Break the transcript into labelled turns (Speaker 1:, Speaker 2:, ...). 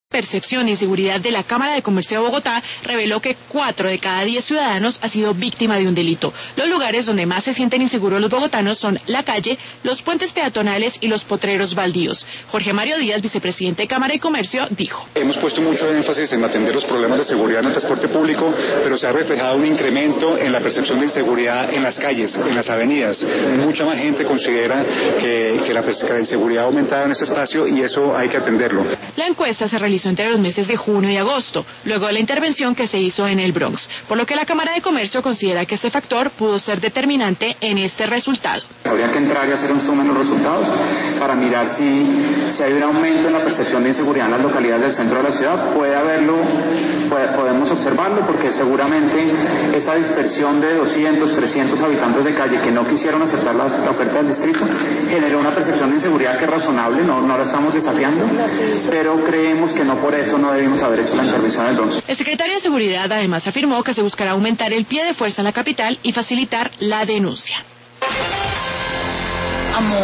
Speaker 1: Percepción de inseguridad de la Cámara de Comercio de Bogotá reveló que 4 de cada 10 ciudadanos ha sido víctima de un delito. Los lugares donde más se sienten inseguros los bogotanos son la calle, los puentes peatonales y los potreros baldíos. Jorge Mario Díaz, vicepresidente de Cámara de Comercio, dijo:
Speaker 2: Hemos puesto mucho énfasis en atender los problemas de seguridad en el transporte público, pero se ha reflejado un incremento en la percepción de inseguridad en las calles, en las avenidas. Mucha más gente considera que la inseguridad ha aumentado en este espacio y eso hay que atenderlo.
Speaker 1: La encuesta se realizó entre los meses de junio y agosto, luego de la intervención que se hizo en el Bronx, por lo que la Cámara de Comercio considera que ese factor pudo ser determinante en este resultado.
Speaker 3: Habría que entrar y hacer un zoom en los resultados para mirar si hay un aumento en la percepción de inseguridad en las localidades del centro de la ciudad. Puede haberlo, podemos observarlo, porque seguramente esa dispersión de 200, 300 habitantes de calle que no quisieron aceptar la oferta del distrito generó una percepción de inseguridad que es razonable, no la estamos desafiando, pero creemos que no por eso no debimos haber hecho la intervención del Bronx.
Speaker 1: El secretario de Seguridad además afirmó que se buscará aumentar el pie de fuerza en la capital y facilitar la denuncia.